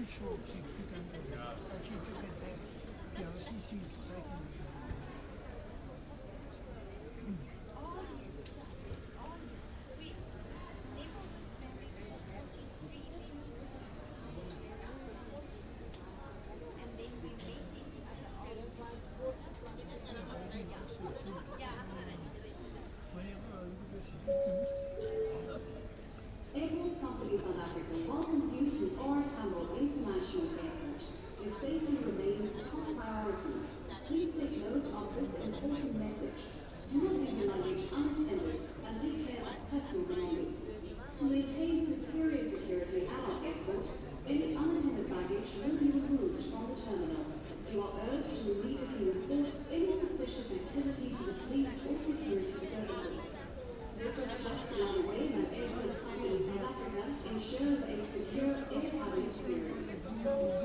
special op zich natuurlijk. Als je natuurlijk als je ziet vertrekken. Airports Company South Africa welcomes you to OR Tambo International Airport. Your safety remains top priority. Please take note of this important message. Do not leave your luggage unattended and take care of personal belongings. To maintain superior security at our airport, any unattended baggage will be removed from the terminal. You are urged to immediately report any suspicious activity to the police or security services. This is just another way that Airports Company South Africa ensures a secure air travel experience.